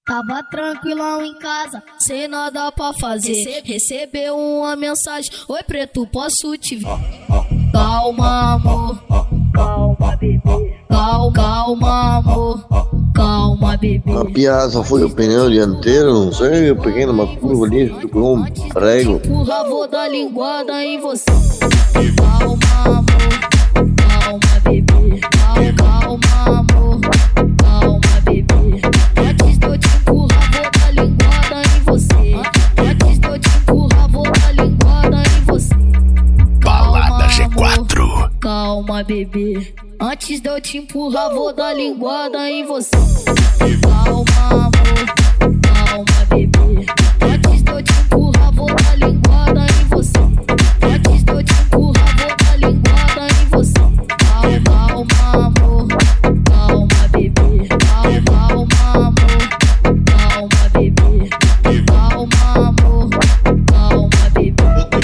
Tava tranquilão em casa, sem nada pra fazer. Recebeu uma mensagem: oi preto, posso te ver? Calma amor, calma bebê. Calma amor, calma bebê. A piada foi o pneu dianteiro, não sei, eu peguei numa curva ali, ficou um prego. Empurra, vou dar linguada em você. Calma amor, calma bebê. Calma amor, calma bebê. Antes de eu te empurrar, vou dar linguada em você. Antes de eu te empurrar, vou dar linguada em você. Balada G4. Calma bebê. Antes de eu te empurrar, vou dar linguada em você. Calma amor, calma bebê. Antes de eu te empurrar, vou dar linguada em você. Antes de eu te empurrar, vou dar linguada em você. Calma amor, calma bebê. Calma amor, calma bebê. Calma amor, calma bebê.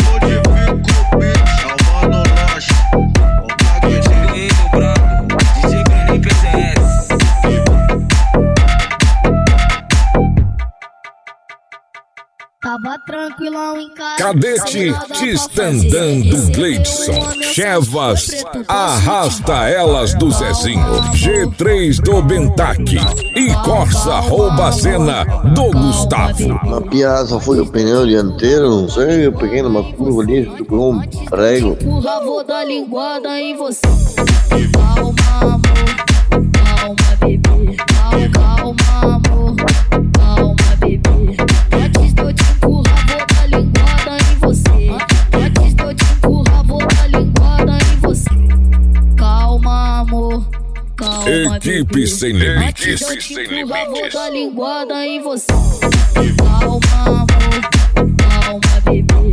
Tava tranquilão em casa. Cadete Tistandando Gleidson. Chevas Arrasta Elas do Zezinho. G3 do Bentaque. E Corsa Roubacena do Gustavo. A piada foi o pneu dianteiro, não sei, eu peguei numa curva ali, ficou um prego. Empurra, vou dar linguada em você. Calma amor, calma bebê. Calma amor, calma bebê. Antes de eu te empurrar, vou dar linguada em você. Antes de eu te empurrar, vou dar linguada em você. Calma amor, calma Equipe bebê. Sem Limites. Antes de eu te empurrar, vou dar linguada em você. Calma amor, calma bebê.